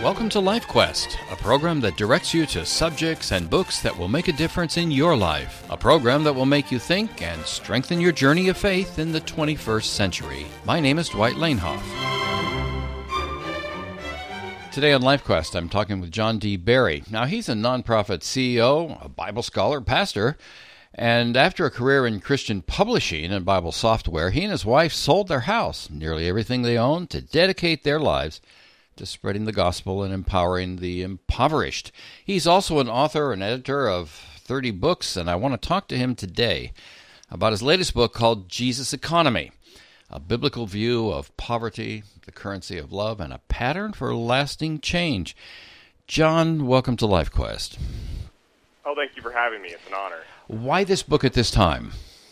Welcome to Life Quest, a program that directs you to subjects and books that will make a difference in your life. A program that will make you think and strengthen your journey of faith in the 21st century. My name is Dwight Lanehoff. Today on Life Quest, I'm talking with John D. Barry. Now, he's a nonprofit CEO, a Bible scholar, pastor, and after a career in Christian publishing and Bible software, he and his wife sold their house, nearly everything they owned, to dedicate their lives to spreading the gospel and empowering the impoverished. He's also an author and editor of 30 books, and I want to talk to him today about his latest book called Jesus Economy, a biblical view of poverty, the currency of love, and a pattern for lasting change. John, welcome to Life Quest. Oh, thank you for having me. It's an honor. Why this book at this time?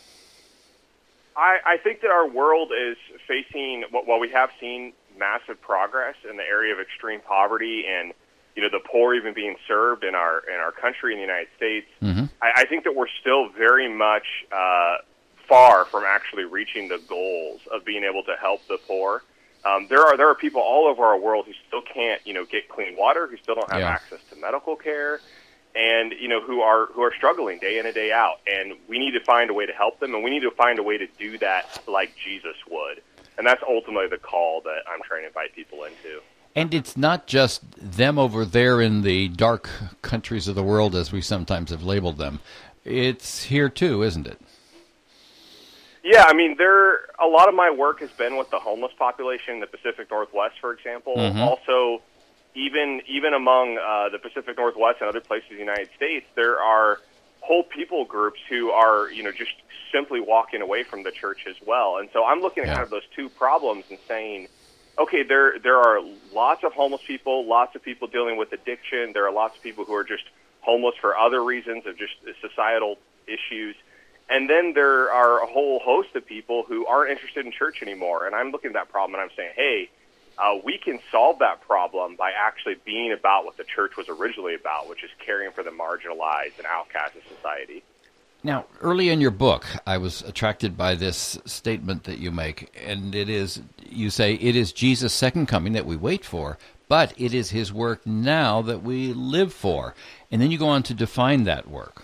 I think that our world is facing, while we have seen massive progress in the area of extreme poverty and, you know, the poor even being served in our country in the United States, I think that we're still very much far from actually reaching the goals of being able to help the poor. There are people all over our world who still can't, get clean water, who still don't have access to medical care, and who are struggling day in and day out. And we need to find a way to help them, and we need to find a way to do that like Jesus would. And that's ultimately the call that I'm trying to invite people into. And it's not just them over there in the dark countries of the world, as we sometimes have labeled them. It's here too, isn't it? Yeah, I mean, a lot of my work has been with the homeless population in the Pacific Northwest, for example. Also, even among the Pacific Northwest and other places in the United States, there are whole people groups who are, just simply walking away from the church as well. And so I'm looking at kind of those two problems and saying, okay, there are lots of homeless people, lots of people dealing with addiction. There are lots of people who are just homeless for other reasons of just societal issues. And then there are a whole host of people who aren't interested in church anymore. And I'm looking at that problem and I'm saying, hey, we can solve that problem by actually being about what the church was originally about, which is caring for the marginalized and outcast of society. Now, early in your book, I was attracted by this statement that you make, and you say, it is Jesus' second coming that we wait for, but it is his work now that we live for. And then you go on to define that work.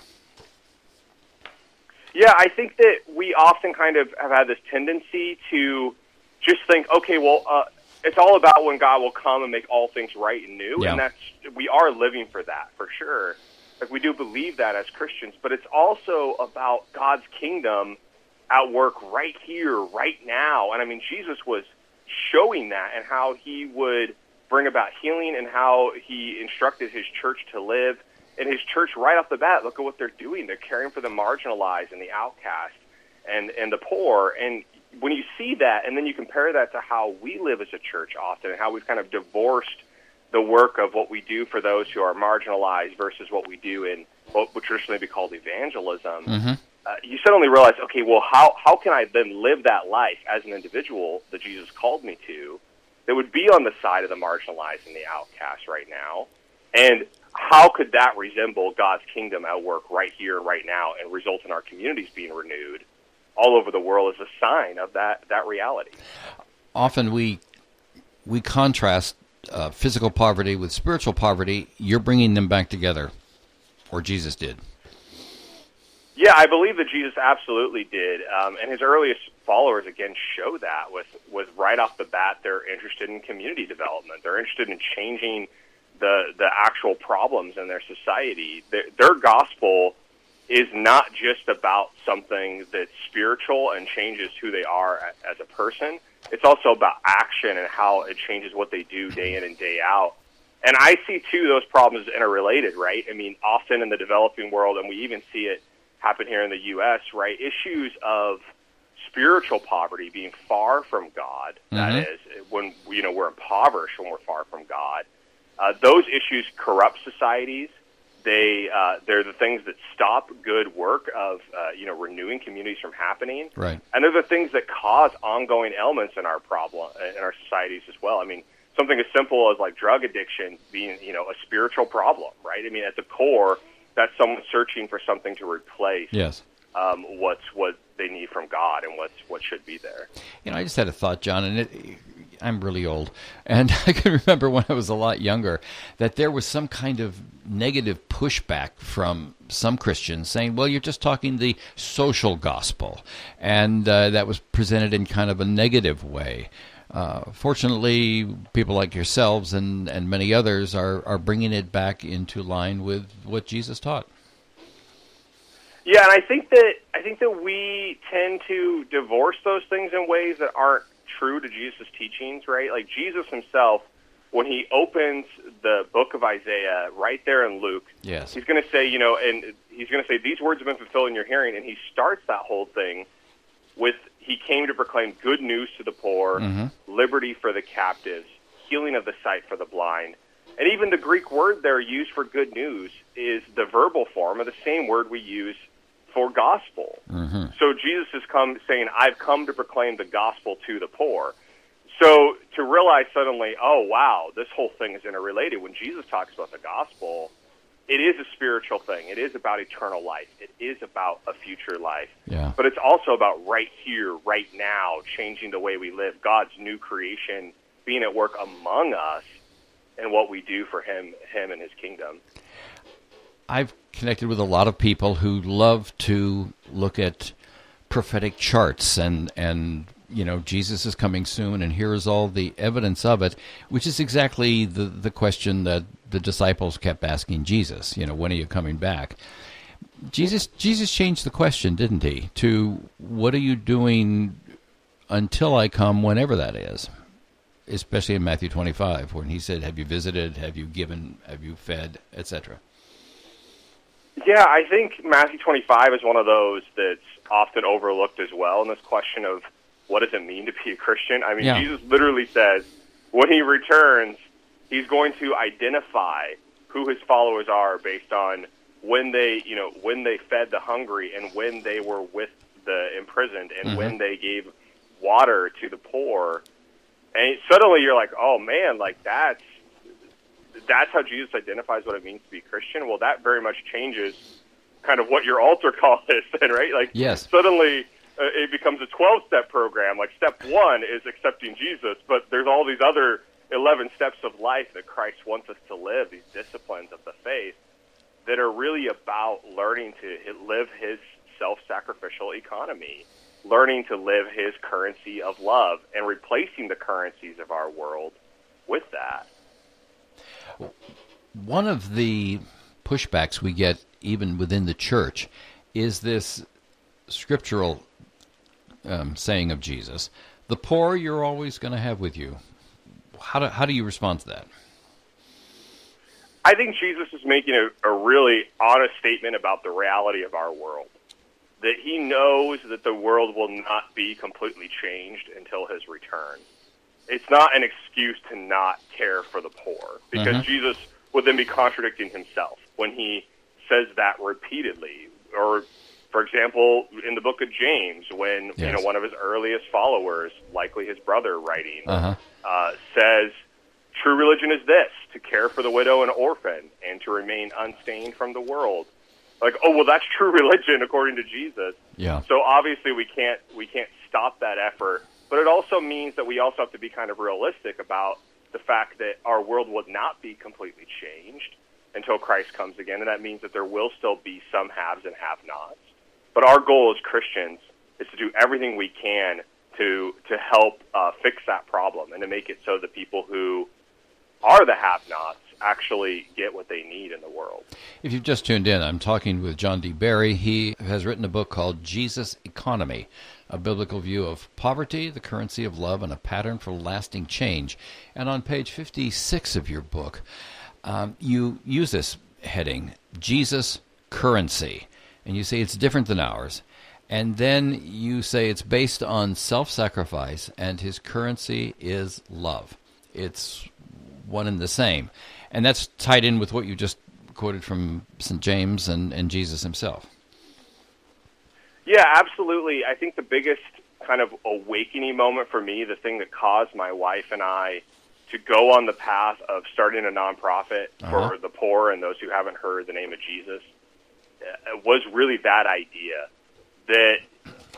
Yeah, I think that we often kind of have had this tendency to just think, okay, well, it's all about when God will come and make all things right and new, and we are living for that, for sure. Like, we do believe that as Christians, but it's also about God's kingdom at work right here, right now. And I mean, Jesus was showing that and how he would bring about healing and how he instructed his church to live. And his church, right off the bat, look at what they're doing. They're caring for the marginalized and the outcast and the poor. And when you see that, and then you compare that to how we live as a church often, and how we've kind of divorced the work of what we do for those who are marginalized versus what we do in what would traditionally be called evangelism, you suddenly realize, okay, well, how can I then live that life as an individual that Jesus called me to that would be on the side of the marginalized and the outcast right now? And how could that resemble God's kingdom at work right here, right now, and result in our communities being renewed all over the world as a sign of that reality? Often we contrast physical poverty with spiritual poverty. You're bringing them back together, or Jesus did. Yeah, I believe that Jesus absolutely did, and his earliest followers again show that with right off the bat they're interested in community development. They're interested in changing the actual problems in their society. Their gospel is not just about something that's spiritual and changes who they are as a person. It's also about action and how it changes what they do day in and day out. And I see, too, those problems interrelated, right? I mean, often in the developing world, and we even see it happen here in the U.S., right, issues of spiritual poverty, being far from God, that is, when we're impoverished, when we're far from God, those issues corrupt societies. They're the things that stop good work of renewing communities from happening, right? And they're the things that cause ongoing ailments in our societies as well. I mean, something as simple as like drug addiction being a spiritual problem, right? I mean, at the core, that's someone searching for something to replace what they need from God and what should be there. I just had a thought, John, and I'm really old, and I can remember when I was a lot younger that there was some kind of negative pushback from some Christians saying, well, you're just talking the social gospel, and that was presented in kind of a negative way. Fortunately, people like yourselves and many others are bringing it back into line with what Jesus taught. Yeah, and I think that we tend to divorce those things in ways that aren't true to Jesus' teachings, right? Like Jesus himself, when he opens the book of Isaiah right there in Luke, yes, he's going to say, and he's going to say, these words have been fulfilled in your hearing, and he starts that whole thing with, he came to proclaim good news to the poor, liberty for the captives, healing of the sight for the blind. And even the Greek word there used for good news is the verbal form of the same word we use for gospel. So Jesus has come saying, I've come to proclaim the gospel to the poor. So to realize suddenly, oh, wow, this whole thing is interrelated. When Jesus talks about the gospel, it is a spiritual thing. It is about eternal life. It is about a future life. Yeah. But it's also about right here, right now, changing the way we live, God's new creation, being at work among us, and what we do for him and his kingdom. I've connected with a lot of people who love to look at prophetic charts and Jesus is coming soon, and here's all the evidence of it, which is exactly the question that the disciples kept asking Jesus, when are you coming back? Jesus changed the question, didn't he, to what are you doing until I come, whenever that is, especially in Matthew 25, when he said, have you visited, have you given, have you fed, etc.? Yeah, I think Matthew 25 is one of those that's often overlooked as well in this question of what does it mean to be a Christian? I mean, yeah. Jesus literally says when he returns, he's going to identify who his followers are based on when they fed the hungry and when they were with the imprisoned and when they gave water to the poor. And suddenly you're like, oh man, like that's how Jesus identifies what it means to be a Christian. Well, that very much changes kind of what your altar call is then, right? Like, yes. Suddenly it becomes a 12-step program. Like, step 1 is accepting Jesus, but there's all these other 11 steps of life that Christ wants us to live, these disciplines of the faith that are really about learning to live his self-sacrificial economy, learning to live his currency of love, and replacing the currencies of our world with that. One of the pushbacks we get even within the church is this scriptural saying of Jesus, the poor you're always going to have with you. How do you respond to that? I think Jesus is making a really honest statement about the reality of our world, that he knows that the world will not be completely changed until his return. It's not an excuse to not care for the poor, because Jesus would then be contradicting himself when he says that repeatedly. Or, for example, in the book of James, when one of his earliest followers, likely his brother writing, says, true religion is this, to care for the widow and orphan and to remain unstained from the world. Like, oh, well, that's true religion according to Jesus. Yeah. So obviously we can't stop that effort. But it also means that we also have to be kind of realistic about the fact that our world will not be completely changed until Christ comes again, and that means that there will still be some haves and have-nots. But our goal as Christians is to do everything we can to help fix that problem and to make it so that people who are the have-nots actually get what they need in the world. If you've just tuned in, I'm talking with John D. Barry. He has written a book called Jesus Economy, a biblical view of poverty, the currency of love, and a pattern for lasting change. And on page 56 of your book, you use this heading, Jesus Currency, and you say it's different than ours. And then you say it's based on self-sacrifice, and his currency is love. It's one and the same. And that's tied in with what you just quoted from St. James and Jesus himself. Yeah, absolutely. I think the biggest kind of awakening moment for me, the thing that caused my wife and I to go on the path of starting a nonprofit for the poor and those who haven't heard the name of Jesus, was really that idea that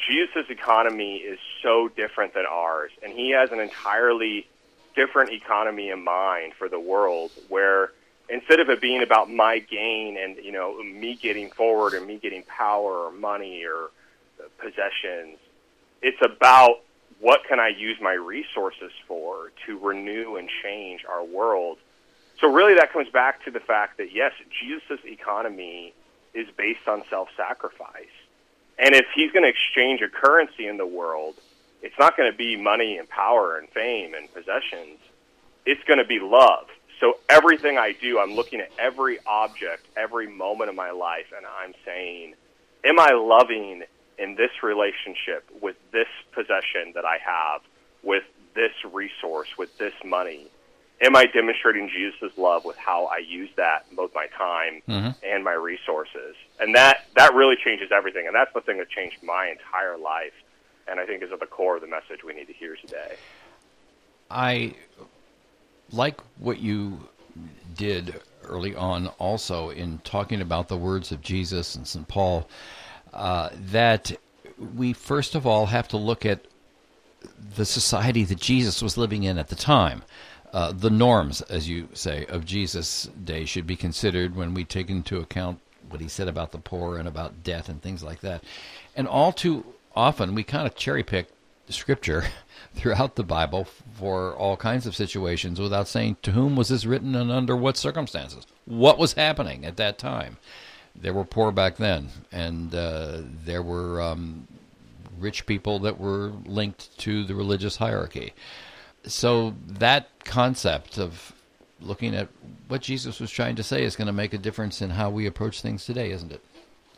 Jesus' economy is so different than ours, and he has an entirely different economy in mind for the world, where instead of it being about my gain and, you know, me getting forward and me getting power or money or possessions, it's about what can I use my resources for to renew and change our world. So really that comes back to the fact that, yes, Jesus' economy is based on self-sacrifice. And if he's going to exchange a currency in the world, it's not going to be money and power and fame and possessions. It's going to be love. So everything I do, I'm looking at every object, every moment of my life, and I'm saying, am I loving in this relationship with this possession that I have, with this resource, with this money? Am I demonstrating Jesus' love with how I use that, both my time and my resources? And that really changes everything. And that's the thing that changed my entire life, and I think is at the core of the message we need to hear today. I like what you did early on also in talking about the words of Jesus and St. Paul, that we first of all have to look at the society that Jesus was living in at the time. The norms, as you say, of Jesus' day should be considered when we take into account what he said about the poor and about death and things like that. And all too often, we kind of cherry-pick Scripture throughout the Bible for all kinds of situations without saying to whom was this written and under what circumstances. What was happening at that time? There were poor back then, and there were rich people that were linked to the religious hierarchy. So that concept of looking at what Jesus was trying to say is going to make a difference in how we approach things today, isn't it?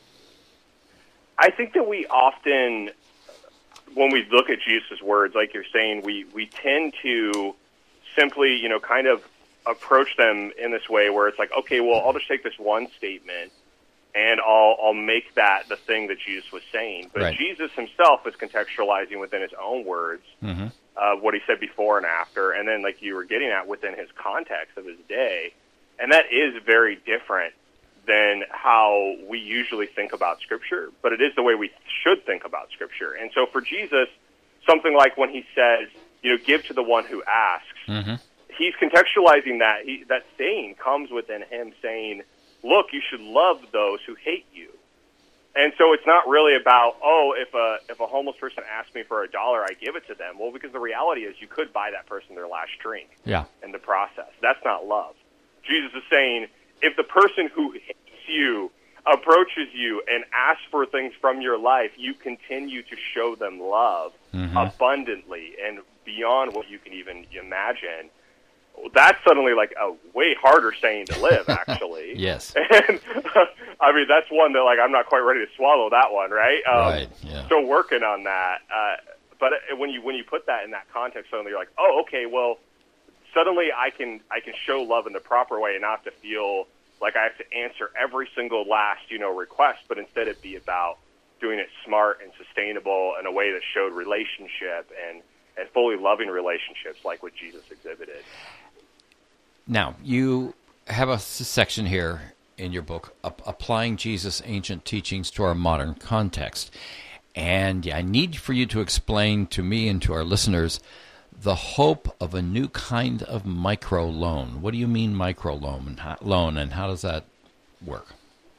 I think that we often, when we look at Jesus' words, like you're saying, we tend to simply, you know, kind of approach them in this way where it's like, okay, well, I'll just take this one statement and I'll make that the thing that Jesus was saying. But right. Jesus himself is contextualizing within his own words what he said before and after, and then, like you were getting at, within his context of his day. And that is very different than how we usually think about Scripture, but it is the way we should think about Scripture. And so for Jesus, something like when he says, you know, give to the one who asks, he's contextualizing that. That saying comes within him saying, look, you should love those who hate you. And so it's not really about, oh, if a homeless person asks me for $1, I give it to them. Well, because the reality is you could buy that person their last drink in the process. That's not love. Jesus is saying, if the person who hates you approaches you and asks for things from your life, you continue to show them love abundantly and beyond what you can even imagine. That's suddenly like a way harder saying to live, actually. Yes. And I mean, that's one that, like, I'm not quite ready to swallow that one, right? Right. Yeah. Still working on that. But when you put that in that context, suddenly you're like, oh, okay, well, suddenly I can show love in the proper way and not have to feel like I have to answer every single last, you know, request, but instead it be about doing it smart and sustainable in a way that showed relationship and fully loving relationships like what Jesus exhibited. Now, you have a section here in your book, Applying Jesus' Ancient Teachings to Our Modern Context. And I need for you to explain to me and to our listeners the hope of a new kind of microloan. What do you mean microloan, and how does that work?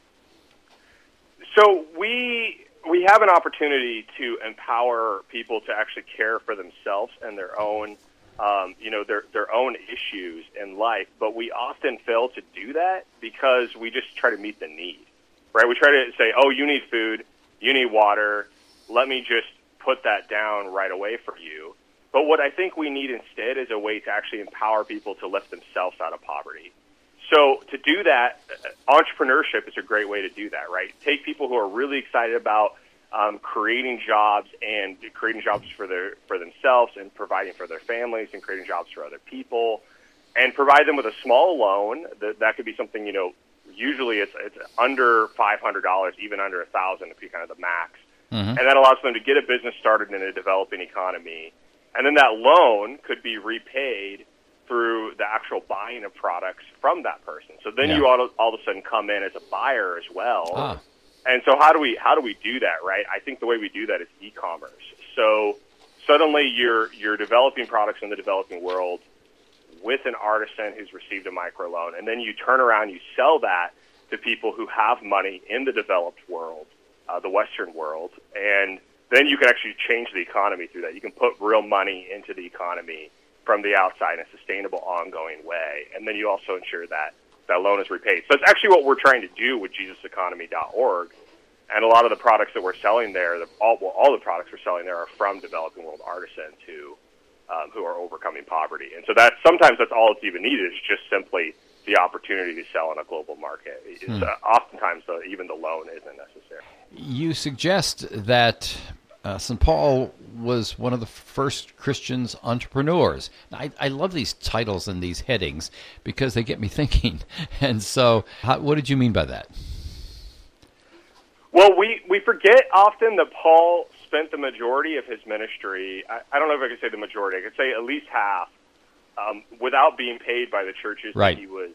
So we have an opportunity to empower people to actually care for themselves and their own their own issues in life, but we often fail to do that because we just try to meet the need, right? We try to say, oh, you need food, you need water, let me just put that down right away for you. But what I think we need instead is a way to actually empower people to lift themselves out of poverty. So to do that, entrepreneurship is a great way to do that, right? Take people who are really excited about creating jobs for themselves and providing for their families and creating jobs for other people, and provide them with a small loan. That could be something, you know, usually it's under $500, even under $1,000 to be kind of the max. And that allows them to get a business started in a developing economy. And then that loan could be repaid through the actual buying of products from that person. So then you all of a sudden come in as a buyer as well. And so how do we do that, right? I think the way we do that is e-commerce. So suddenly you're developing products in the developing world with an artisan who's received a microloan, and then you turn around, you sell that to people who have money in the developed world, the Western world, and then you can actually change the economy through that. You can put real money into the economy from the outside in a sustainable, ongoing way, and then you also ensure that that loan is repaid. So it's actually what we're trying to do with JesusEconomy.org, and a lot of the products that we're selling there, all the products we're selling there are from developing world artisans who are overcoming poverty. And so sometimes that's all it's even needed is just simply the opportunity to sell in a global market. Oftentimes, even the loan isn't necessary. You suggest that St. Paul was one of the first Christian entrepreneurs. I love these titles and these headings because they get me thinking. And so what did you mean by that? Well, we forget often that Paul spent the majority of his ministry, I don't know if I could say the majority, I could say at least half, without being paid by the churches right.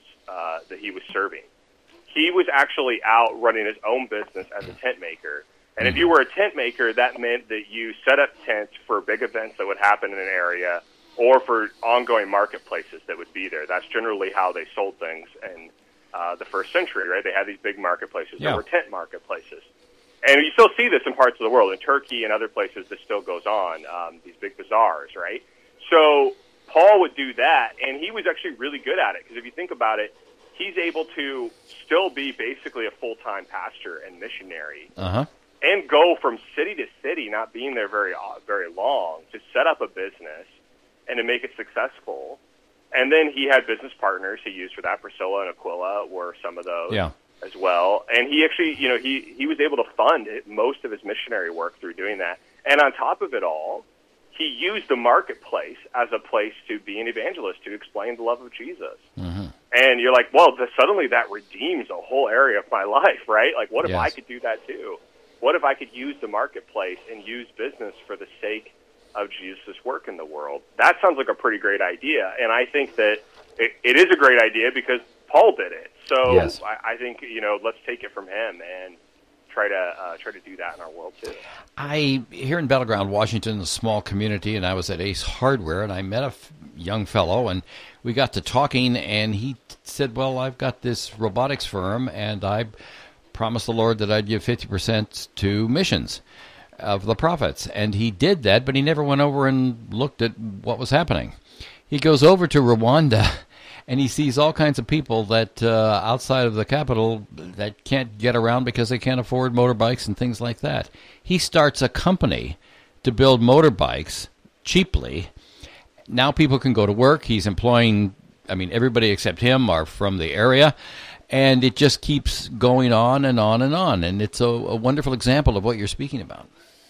that he was serving. He was actually out running his own business as a tent maker. And if you were a tent maker, that meant that you set up tents for big events that would happen in an area or for ongoing marketplaces that would be there. That's generally how they sold things in the first century, right? They had these big marketplaces that were tent marketplaces. And you still see this in parts of the world. In Turkey and other places, this still goes on, these big bazaars, right? So Paul would do that, and he was actually really good at it, because if you think about it, he's able to still be basically a full-time pastor and missionary and go from city to city, not being there very long, to set up a business and to make it successful. And then he had business partners he used for that. Priscilla and Aquila were some of those. As well, and he actually, he was able to fund most of his missionary work through doing that. And on top of it all, he used the marketplace as a place to be an evangelist, to explain the love of Jesus. And you're like, well, suddenly that redeems a whole area of my life, right? Like, what if I could do that too? What if I could use the marketplace and use business for the sake of Jesus' work in the world? That sounds like a pretty great idea, and I think that it is a great idea because Paul did it. So I think, let's take it from him and try to do that in our world too. Here in Battleground, Washington, a small community, and I was at Ace Hardware, and I met a young fellow, and we got to talking, and he said, well, I've got this robotics firm, and I promised the Lord that I'd give 50% to missions of the profits. And he did that, but he never went over and looked at what was happening. He goes over to Rwanda, and he sees all kinds of people that outside of the capital that can't get around because they can't afford motorbikes and things like that. He starts a company to build motorbikes cheaply. Now people can go to work. He's employing, everybody except him are from the area. And it just keeps going on and on and on. And it's a wonderful example of what you're speaking about.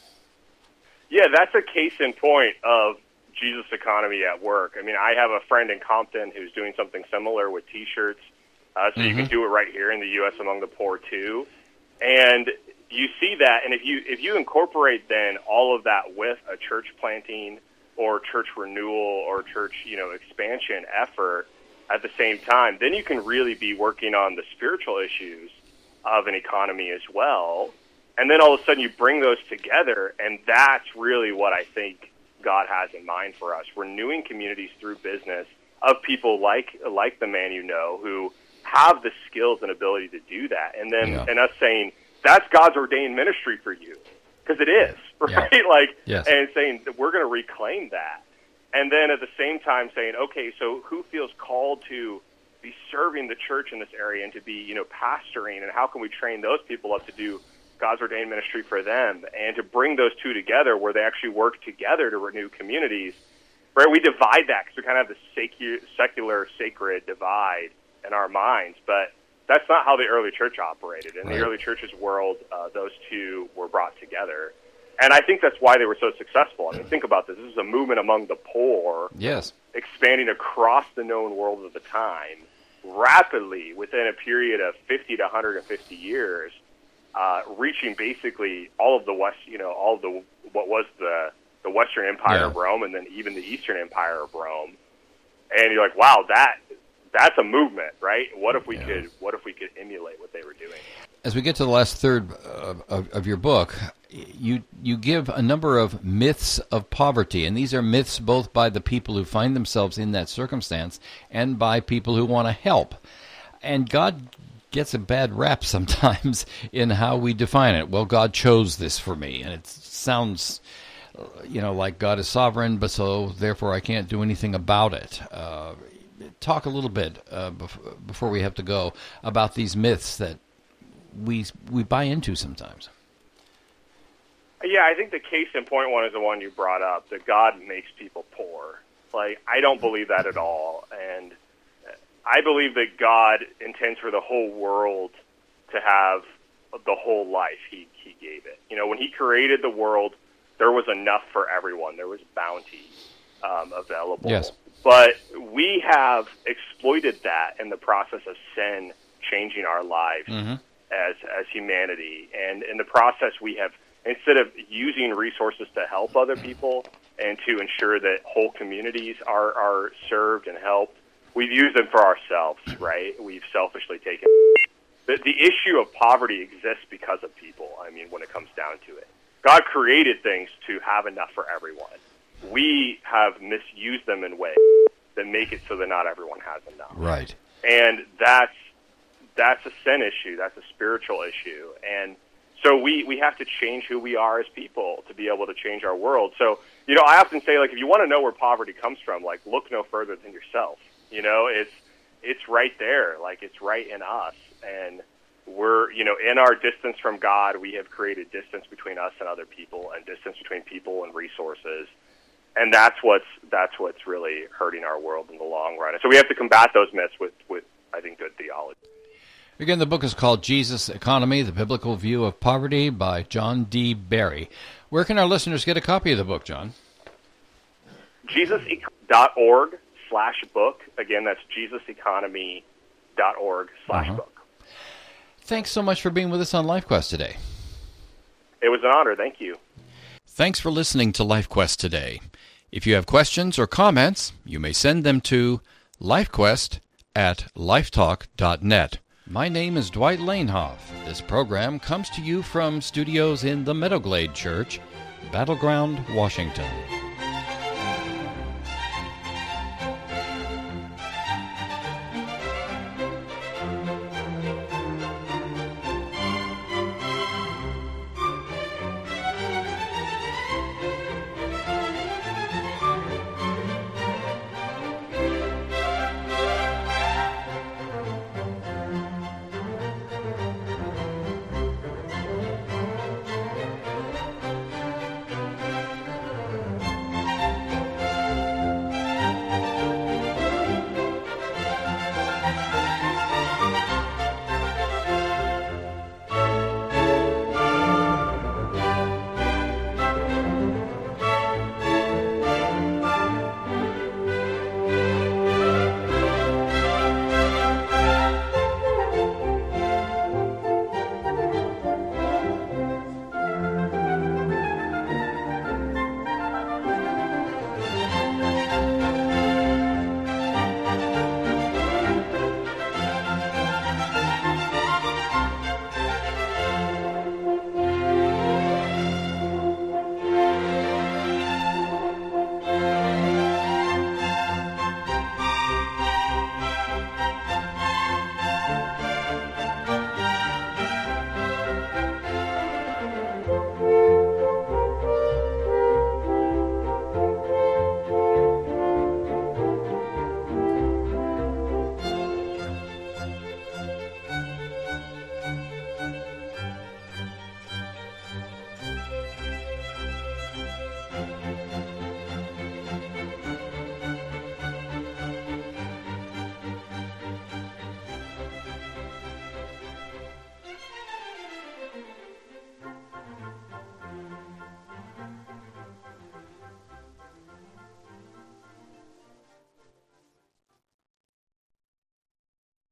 Yeah, that's a case in point of Jesus economy at work. I have a friend in Compton who's doing something similar with T-shirts, so you can do it right here in the U.S. among the poor too. And you see that, and if you incorporate then all of that with a church planting or church renewal or church expansion effort at the same time, then you can really be working on the spiritual issues of an economy as well. And then all of a sudden you bring those together, and that's really what I think God has in mind for us, renewing communities through business of people like the man who have the skills and ability to do that. And then and us saying, that's God's ordained ministry for you, because it is, right? And saying that we're going to reclaim that. And then at the same time saying, okay, so who feels called to be serving the church in this area and to be, pastoring, and how can we train those people up to do God's ordained ministry for them, and to bring those two together where they actually work together to renew communities, right? We divide that because we kind of have the secular, sacred divide in our minds, but that's not how the early church operated. In the early church's world, those two were brought together. And I think that's why they were so successful. Think about this. This is a movement among the poor, expanding across the known world of the time, rapidly within a period of 50 to 150 years, reaching basically all of the West, all of what was the Western Empire of Rome, and then even the Eastern Empire of Rome. And you're like, wow, that's a movement, right? What if we could emulate what they were doing? As we get to the last third of your book, you give a number of myths of poverty, and these are myths both by the people who find themselves in that circumstance and by people who want to help. And God gets a bad rap sometimes in how we define it. Well, God chose this for me, and it sounds, like God is sovereign, but so therefore I can't do anything about it. Talk a little bit before we have to go about these myths that we buy into sometimes. Yeah, I think the case in point one is the one you brought up, that God makes people poor. Like, I don't believe that at all. And I believe that God intends for the whole world to have the whole life he gave it. When he created the world, there was enough for everyone. There was bounty available. Yes. But we have exploited that in the process of sin changing our lives as humanity. And in the process, we have, instead of using resources to help other people and to ensure that whole communities are served and helped, we've used them for ourselves, right? We've selfishly taken. The issue of poverty exists because of people, when it comes down to it. God created things to have enough for everyone. We have misused them in ways that make it so that not everyone has enough. Right. And that's a sin issue. That's a spiritual issue. And so we have to change who we are as people to be able to change our world. So, I often say, if you want to know where poverty comes from, look no further than yourself. It's right there. It's right in us. And we're, in our distance from God, we have created distance between us and other people, and distance between people and resources. And that's what's really hurting our world in the long run. And so we have to combat those myths with I think, good theology. Again, the book is called Jesus Economy, The Biblical View of Poverty by John D. Barry. Where can our listeners get a copy of the book, John? JesusEconomy.org/book. Again, that's JesusEconomy.org/book. Thanks so much for being with us on LifeQuest today. It was an honor. Thank you. Thanks for listening to LifeQuest today. If you have questions or comments, you may send them to lifequest@lifetalk.net. My name is Dwight Lanehoff. This program comes to you from studios in the Meadowglade Church, Battleground, Washington.